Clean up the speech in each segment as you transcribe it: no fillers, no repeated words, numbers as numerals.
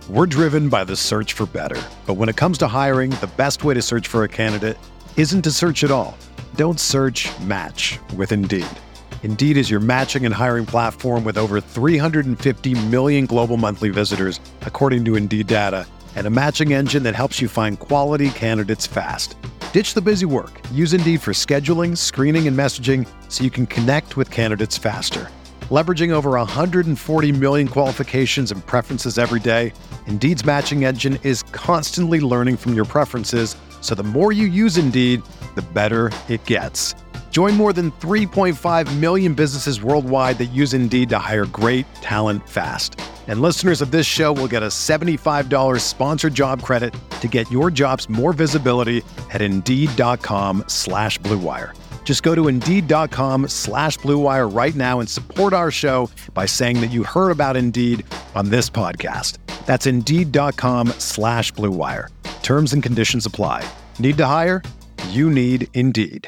We're driven by the search for better. But when it comes to hiring, the best way to search for a candidate isn't to search at all. Don't search, match with Indeed. Indeed is your matching and hiring platform with over 350 million global monthly visitors, according to Indeed data, and a matching engine that helps you find quality candidates fast. Ditch the busy work. Use Indeed for scheduling, screening, and messaging so you can connect with candidates faster. Leveraging over 140 million qualifications and preferences every day, Indeed's matching engine is constantly learning from your preferences, so the more you use Indeed, the better it gets. Join more than 3.5 million businesses worldwide that use Indeed to hire great talent fast. And listeners of this show will get a $75 sponsored job credit to get your jobs more visibility at Indeed.com/Blue Wire. Just go to Indeed.com/Blue Wire right now and support our show by saying that you heard about Indeed on this podcast. That's Indeed.com/Blue Wire. Terms and conditions apply. Need to hire? You need Indeed.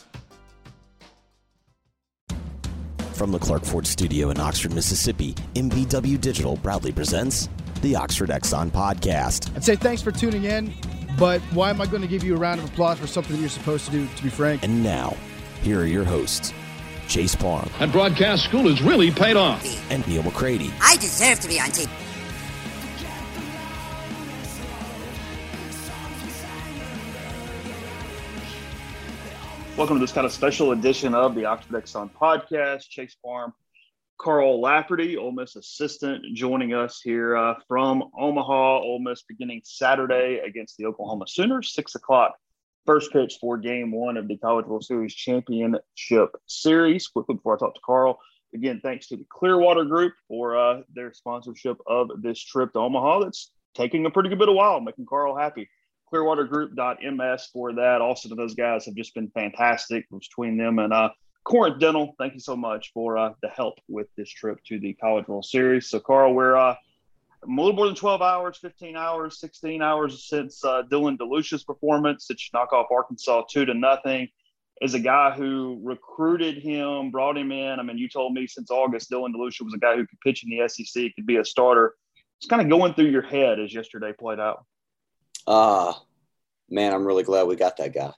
From the Clark Ford Studio in Oxford, Mississippi, MVW Digital proudly presents the Oxford Exxon Podcast. I'd say thanks for tuning in, but why am I going to give you a round of applause for something that you're supposed to do, to be frank? And now, here are your hosts, Chase Parham. And broadcast school has really paid off. And Neil McCready. I deserve to be on TV. Welcome to this kind of special edition of the Oxford Exxon Podcast. Chase Parham, Carl Lafferty, Ole Miss assistant, joining us here from Omaha. Ole Miss beginning Saturday against the Oklahoma Sooners, 6 o'clock. First pitch for Game 1 of the College World Series Championship Series. Quickly before I talk to Carl, again, thanks to the Clearwater Group for their sponsorship of this trip to Omaha. That's taking a pretty good bit of while, making Carl happy. Clearwatergroup.ms for that. Also, those guys have just been fantastic between them and Corinth Dental. Thank you so much for the help with this trip to the College World Series. So, Carl, we're a little more than 12 hours, 15 hours, 16 hours since Dylan DeLucia's performance that should knock off Arkansas 2-0. As a guy who recruited him, brought him in. I mean, you told me since August, Dylan DeLucia was a guy who could pitch in the SEC, could be a starter. It's kind of going through your head as yesterday played out. Man, I'm really glad we got that guy.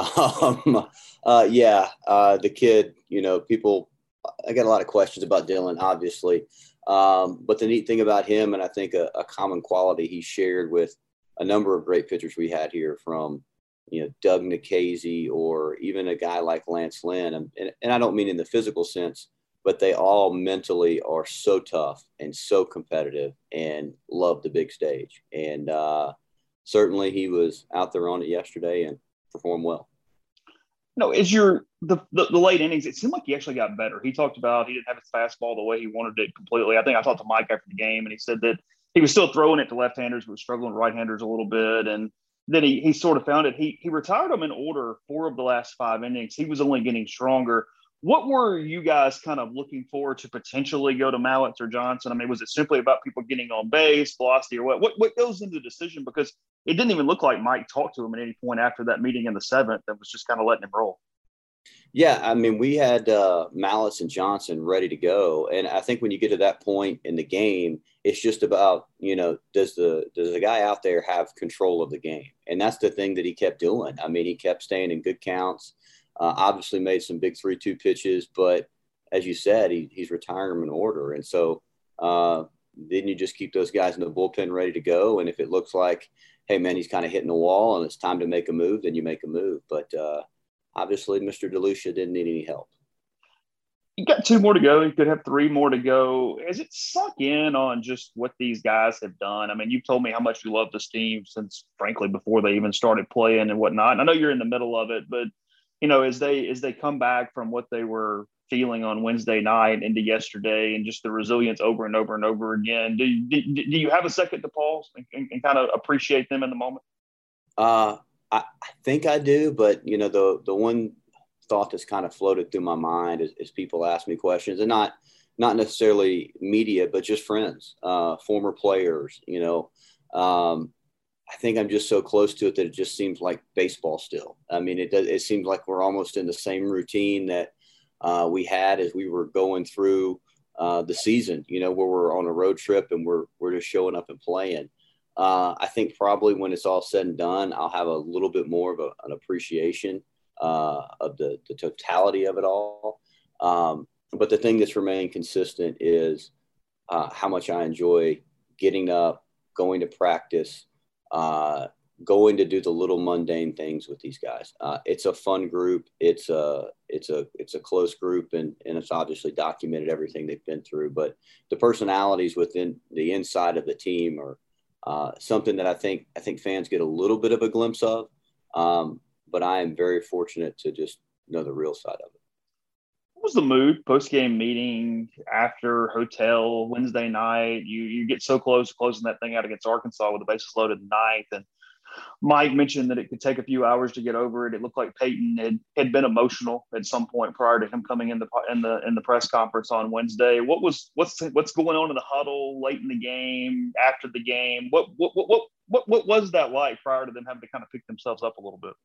The kid, people, I got a lot of questions about Dylan, obviously. But the neat thing about him, and I think a common quality he shared with a number of great pitchers we had here from, Doug Nikhazy or even a guy like Lance Lynn. And I don't mean in the physical sense, but they all mentally are so tough and so competitive and love the big stage. And, certainly he was out there on it yesterday and performed well. As the late innings, it seemed like he actually got better. He talked about he didn't have his fastball the way he wanted it completely. I think I talked to Mike after the game, and he said that he was still throwing it to left-handers, but was struggling with right-handers a little bit. And then he sort of found it. He retired him in order 4 of the last 5 innings. He was only getting stronger. What were you guys kind of looking for to potentially go to Mallett or Johnson? I mean, was it simply about people getting on base, velocity, or what goes into the decision? Because it didn't even look like Mike talked to him at any point after that meeting in the 7th. That was just kind of letting him roll. Yeah, I mean, we had Mallett and Johnson ready to go. And I think when you get to that point in the game, it's just about, does the guy out there have control of the game? And that's the thing that he kept doing. I mean, he kept staying in good counts. Obviously made some big 3-2 pitches, but as you said, he's retiring them in order. And so then you just keep those guys in the bullpen ready to go. And if it looks like, hey, man, he's kind of hitting the wall and it's time to make a move, then you make a move. But obviously Mr. DeLucia didn't need any help. You got 2 more to go. You could have 3 more to go. Has it sunk in on just what these guys have done? I mean, you've told me how much you love this team since, frankly, before they even started playing and whatnot. And I know you're in the middle of it, but as they come back from what they were feeling on Wednesday night into yesterday and just the resilience over and over and over again, do you have a second to pause and kind of appreciate them in the moment? I think I do, but, the one thought that's kind of floated through my mind is people ask me questions, and not necessarily media, but just friends, former players, I think I'm just so close to it that it just seems like baseball still. I mean, it seems like we're almost in the same routine that we had as we were going through the season, where we're on a road trip and we're just showing up and playing. I think probably when it's all said and done, I'll have a little bit more of an appreciation of the totality of it all. But the thing that's remained consistent is how much I enjoy getting up, going to practice, going to do the little mundane things with these guys. It's a fun group. It's a close group, and it's obviously documented everything they've been through. But the personalities within the inside of the team are something that I think fans get a little bit of a glimpse of. But I am very fortunate to just know the real side of it. What was the mood post-game meeting after hotel Wednesday night? You get so close to closing that thing out against Arkansas with the bases loaded in the ninth, and Mike mentioned that it could take a few hours to get over it. It looked like Peyton had been emotional at some point prior to him coming in the press conference on Wednesday. What's going on in the huddle late in the game, after the game? What was that like prior to them having to kind of pick themselves up a little bit?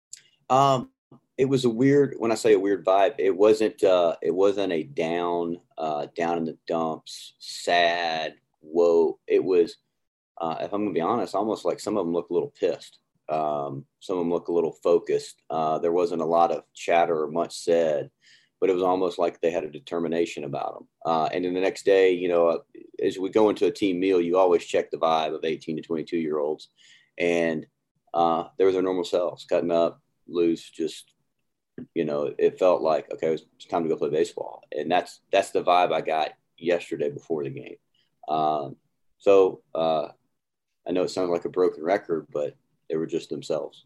It was when I say a weird vibe, it wasn't a down in the dumps, sad, whoa. It was, if I'm going to be honest, almost like some of them look a little pissed. Some of them look a little focused. There wasn't a lot of chatter or much said, but it was almost like they had a determination about them. And then the next day, as we go into a team meal, you always check the vibe of 18 to 22-year-olds. And they were their normal selves, cutting up, loose, just, it felt like, okay, it's time to go play baseball. And that's the vibe I got yesterday before the game. So I know it sounds like a broken record, but they were just themselves.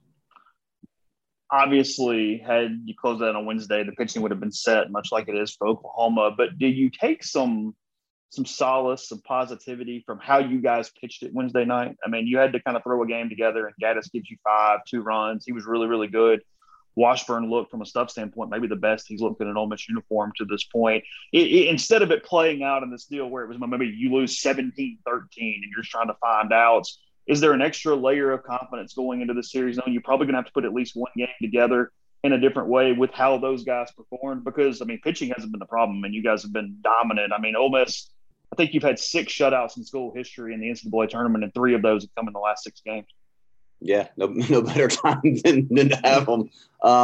Obviously, had you closed that on Wednesday, the pitching would have been set, much like it is for Oklahoma. But did you take some solace, some positivity from how you guys pitched it Wednesday night? I mean, you had to kind of throw a game together, and Gaddis gives you 2 runs. He was really, really good. Washburn looked, from a stuff standpoint, maybe the best he's looked in an Ole Miss uniform to this point. Instead of it playing out in this deal where it was maybe you lose 17-13 and you're just trying to find outs, is there an extra layer of confidence going into the series? Knowing you're probably going to have to put at least one game together in a different way with how those guys performed? Because, pitching hasn't been the problem, and you guys have been dominant. Ole Miss, I think you've had 6 shutouts in school history in the NCAA tournament, and 3 of those have come in the last 6 games. Yeah, no better time than to have them.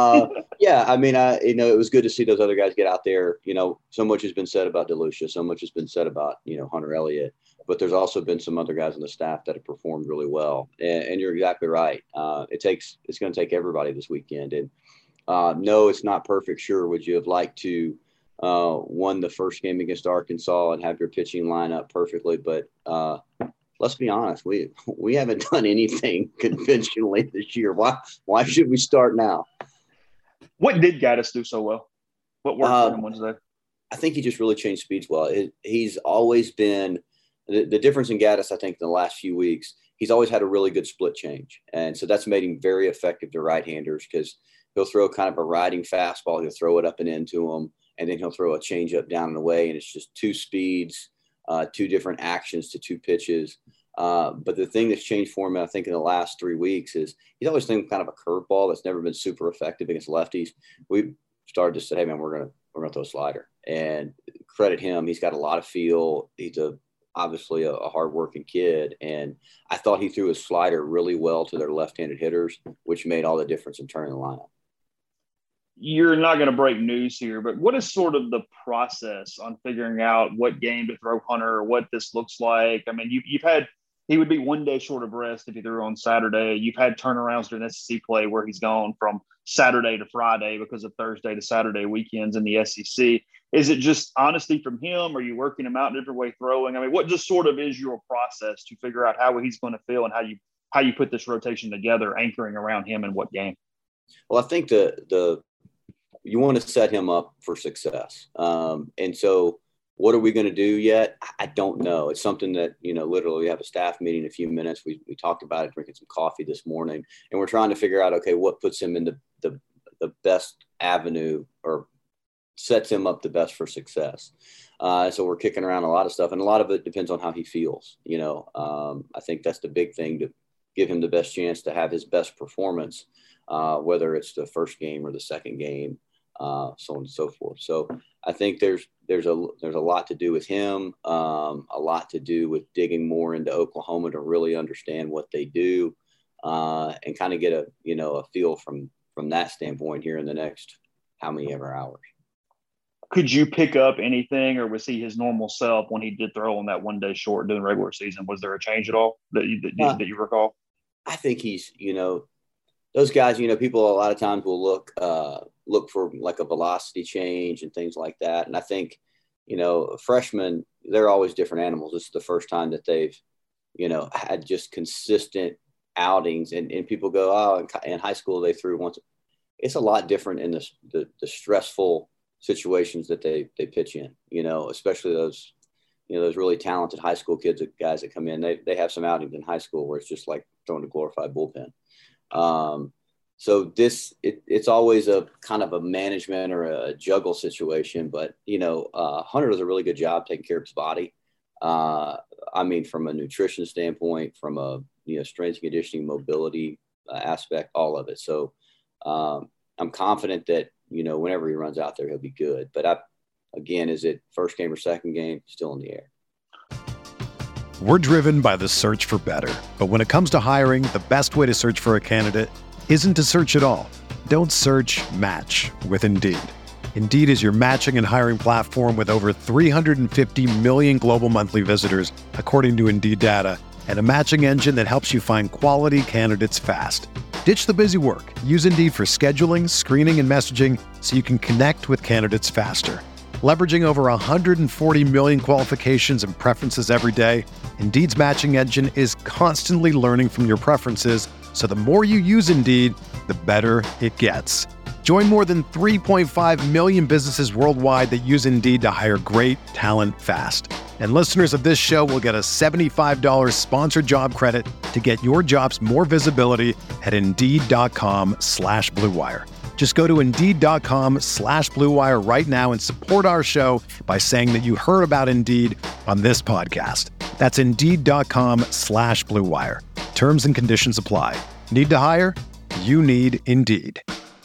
It was good to see those other guys get out there. So much has been said about DeLucia, so much has been said about, Hunter Elliott, but there's also been some other guys on the staff that have performed really well. And you're exactly right. It's going to take everybody this weekend. And no, it's not perfect. Sure. Would you have liked to won the first game against Arkansas and have your pitching line up perfectly? But let's be honest, we haven't done anything conventionally this year. Why should we start now? What did Gaddis do so well? What worked for him Wednesday? I think he just really changed speeds well. He's always been the difference in Gaddis, I think, in the last few weeks. He's always had a really good split change. And so that's made him very effective to right-handers because he'll throw kind of a riding fastball. He'll throw it up and into him, and then he'll throw a changeup down and away. And it's just 2 speeds, 2 different actions to 2 pitches. But the thing that's changed for him, I think, in the last 3 weeks is he's always thrown kind of a curveball that's never been super effective against lefties. We started to say, hey, man, we're gonna throw a slider. And credit him. He's got a lot of feel. He's obviously a hardworking kid. And I thought he threw his slider really well to their left-handed hitters, which made all the difference in turning the lineup. You're not going to break news here, but what is sort of the process on figuring out what game to throw Hunter or what this looks like? You've had – he would be 1 day short of rest if he threw on Saturday. You've had turnarounds during SEC play where he's gone from Saturday to Friday because of Thursday to Saturday weekends in the SEC. Is it just honesty from him? Are you working him out in a different way throwing? What just sort of is your process to figure out how he's going to feel and how you put this rotation together, anchoring around him in what game? Well, I think you want to set him up for success. And so what are we going to do yet? I don't know. It's something that, literally we have a staff meeting in a few minutes. We talked about it, drinking some coffee this morning, and we're trying to figure out, okay, what puts him in the best avenue or sets him up the best for success. So we're kicking around a lot of stuff, and a lot of it depends on how he feels. I think that's the big thing, to give him the best chance to have his best performance, whether it's the first game or the second game. so on and so forth. So I think there's a lot to do with him, a lot to do with digging more into Oklahoma to really understand what they do, and kind of get a feel from that standpoint here in the next how many ever hours. Could you pick up anything, or was he his normal self when he did throw on that 1 day short during regular season? Was there a change at all that you recall? I think he's, those guys, people a lot of times will look for like a velocity change and things like that. And I think, freshmen, they're always different animals. This is the first time that they've, had just consistent outings, and people go, oh, in high school they threw once. It's a lot different in the stressful situations that they pitch in, especially those really talented high school guys that come in. They have some outings in high school where it's just like throwing a glorified bullpen. So it's always a kind of a management or a juggle situation, but Hunter does a really good job taking care of his body. From a nutrition standpoint, from a strength and conditioning, mobility aspect, all of it. So I'm confident that whenever he runs out there, he'll be good. But again, is it first game or second game? Still in the air. We're driven by the search for better. But when it comes to hiring, the best way to search for a candidate isn't to search at all. Don't search, match with Indeed. Indeed is your matching and hiring platform with over 350 million global monthly visitors, according to Indeed data, and a matching engine that helps you find quality candidates fast. Ditch the busy work. Use Indeed for scheduling, screening, and messaging so you can connect with candidates faster. Leveraging over 140 million qualifications and preferences every day, Indeed's matching engine is constantly learning from your preferences, so the more you use Indeed, the better it gets. Join more than 3.5 million businesses worldwide that use Indeed to hire great talent fast. And listeners of this show will get a $75 sponsored job credit to get your jobs more visibility at Indeed.com/Blue Wire. Just go to Indeed.com/Blue Wire right now and support our show by saying that you heard about Indeed on this podcast. That's Indeed.com/Blue Wire. Terms and conditions apply. Need to hire? You need Indeed.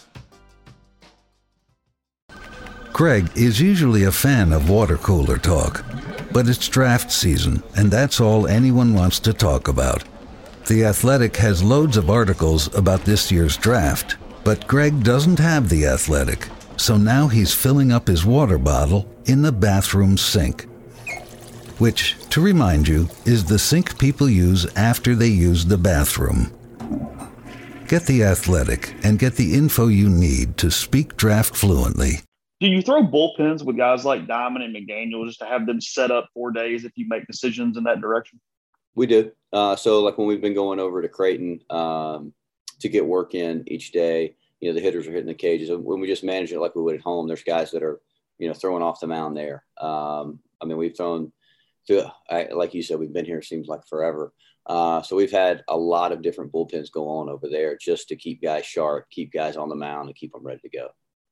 Greg is usually a fan of water cooler talk, but it's draft season, and that's all anyone wants to talk about. The Athletic has loads of articles about this year's draft, but Greg doesn't have The Athletic, so now he's filling up his water bottle in the bathroom sink. Which, to remind you, is the sink people use after they use the bathroom. Get The Athletic and get the info you need to speak draft fluently. Do you throw bullpens with guys like Diamond and McDaniel just to have them set up 4 days if you make decisions in that direction? We do. So like when we've been going over to Creighton to get work in each day, the hitters are hitting the cages. When we just manage it like we would at home, there's guys that are, throwing off the mound there. We've thrown like you said, we've been here, it seems like forever. So we've had a lot of different bullpens go on over there just to keep guys sharp, keep guys on the mound, and keep them ready to go.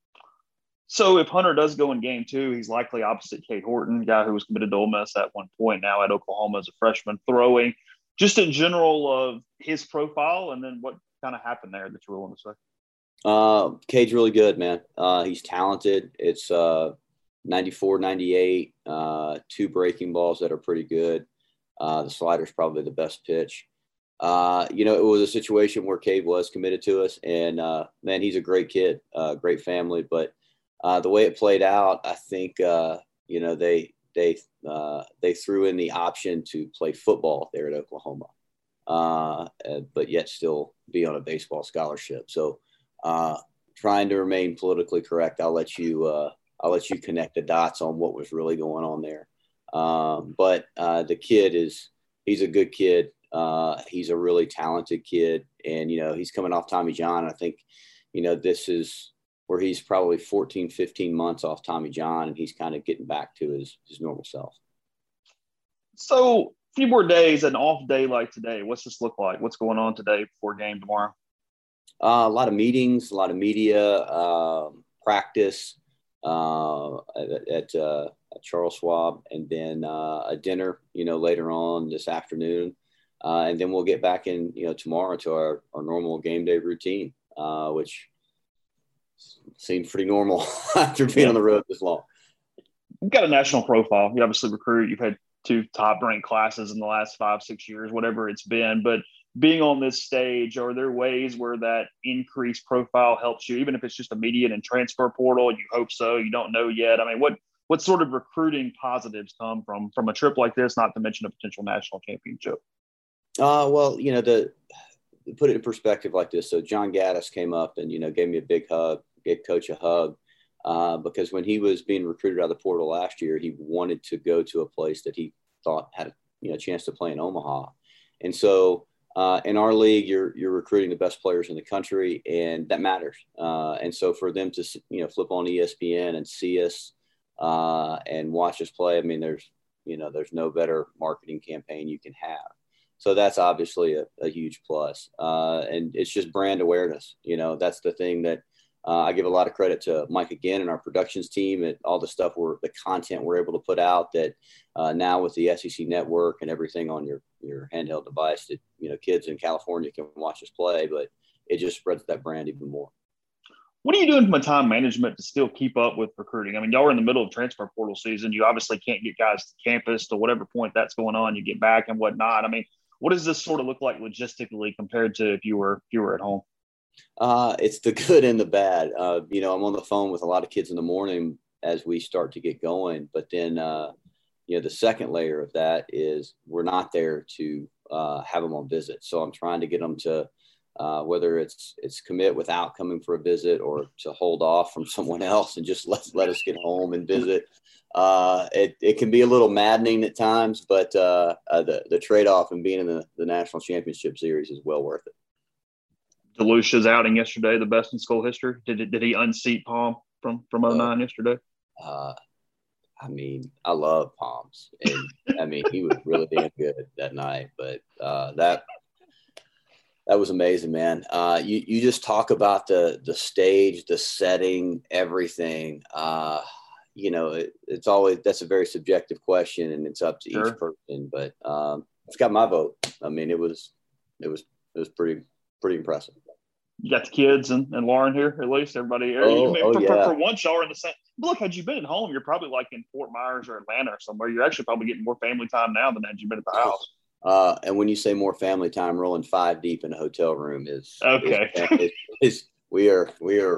So if Hunter does go in game 2, he's likely opposite Cade Horton, guy who was committed to Ole Miss at one point, now at Oklahoma as a freshman, throwing. Just in general of his profile, and then what kind of happened there that you're willing to say? Cade's really good, man. He's talented. It's 94, 98, 2 breaking balls that are pretty good. The slider's probably the best pitch. It was a situation where Cade was committed to us, and man, he's a great kid, great family, but the way it played out, I think, they threw in the option to play football there at Oklahoma, but yet still be on a baseball scholarship. So trying to remain politically correct, I'll let you connect the dots on what was really going on there. But the kid he's a good kid. He's a really talented kid, and, he's coming off Tommy John. I think, this is where he's probably 14, 15 months off Tommy John, and he's kind of getting back to his normal self. So a few more days, an off day like today, what's this look like? What's going on today before game tomorrow? A lot of meetings, a lot of media, practice at Charles Schwab, and then a dinner, later on this afternoon. And then we'll get back in, tomorrow to our normal game day routine, which seems pretty normal after being on the road this long. You've got a national profile. You obviously recruit. You've had 2 top-ranked classes in the last 5-6 years, whatever it's been. But being on this stage, are there ways where that increased profile helps you, even if it's just immediate and transfer portal? You hope so. You don't know yet. I mean, what sort of recruiting positives come from a trip like this, not to mention a potential national championship? Well, to put it in perspective like this. So John Gaddis came up and, gave me a big hug, gave Coach a hug. Because when he was being recruited out of the portal last year, he wanted to go to a place that he thought had a chance to play in Omaha. And so in our league, you're recruiting the best players in the country, and that matters. And so for them to flip on ESPN and see us and watch us play, I mean, there's no better marketing campaign you can have. So that's obviously a huge plus. And it's just brand awareness. That's the thing that I give a lot of credit to Mike again and our productions team and all the stuff the content we're able to put out that now with the SEC network and everything on your handheld device that, kids in California can watch us play, but it just spreads that brand even more. What are you doing from a time management to still keep up with recruiting? I mean, y'all are in the middle of transfer portal season. You obviously can't get guys to campus to whatever point that's going on. You get back and whatnot. I mean, what does this sort of look like logistically compared to if you were at home? It's the good and the bad. I'm on the phone with a lot of kids in the morning as we start to get going. But then, the second layer of that is we're not there to have them on visit. So I'm trying to get them to whether it's commit without coming for a visit or to hold off from someone else and just let us get home and visit. It can be a little maddening at times, but the trade-off in being in the National Championship Series is well worth it. DeLucia's outing yesterday, the best in school history. Did he unseat Palm from 09 yesterday? I mean, I love Palms, and I mean he was really damn good that night. But that was amazing, man. You just talk about the stage, the setting, everything. It's always that's a very subjective question, and it's up to each person. But it's got my vote. I mean, it was pretty impressive. You got the kids and Lauren here, at least everybody. For once, y'all are in the same. Look, had you been at home, you're probably like in Fort Myers or Atlanta or somewhere. You're actually probably getting more family time now than had you been at the house. And when you say more family time, rolling 5 deep in a hotel room is okay. We are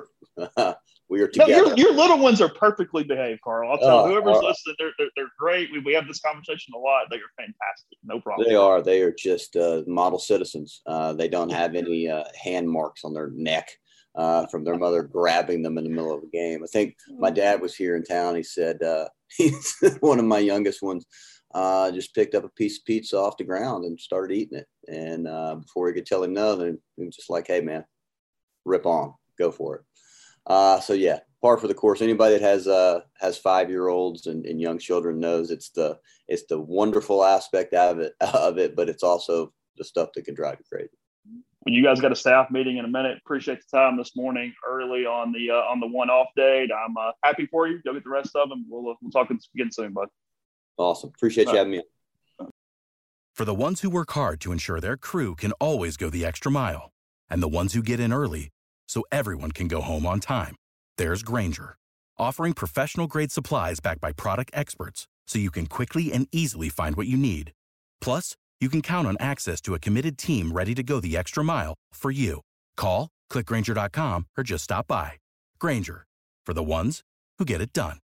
together. No, your little ones are perfectly behaved, Carl. I'll tell whoever's listening, they're great. We have this conversation a lot. They are fantastic. No problem. They are just model citizens. They don't have any hand marks on their neck from their mother grabbing them in the middle of a game. I think my dad was here in town. He said one of my youngest ones just picked up a piece of pizza off the ground and started eating it. And before he could tell him no, then he was just like, "Hey, man, rip on, go for it." So yeah, par for the course. Anybody that has 5-year-olds and young children knows it's the wonderful aspect of it, but it's also the stuff that can drive you crazy. When you guys got a staff meeting in a minute, appreciate the time this morning early on the one-off date. I'm happy for you. Go get the rest of them. We'll talk again soon, bud. Awesome. Appreciate you having me on. For the ones who work hard to ensure their crew can always go the extra mile, and the ones who get in early so everyone can go home on time, there's Grainger, offering professional-grade supplies backed by product experts so you can quickly and easily find what you need. Plus, you can count on access to a committed team ready to go the extra mile for you. Call, click Grainger.com, or just stop by. Grainger, for the ones who get it done.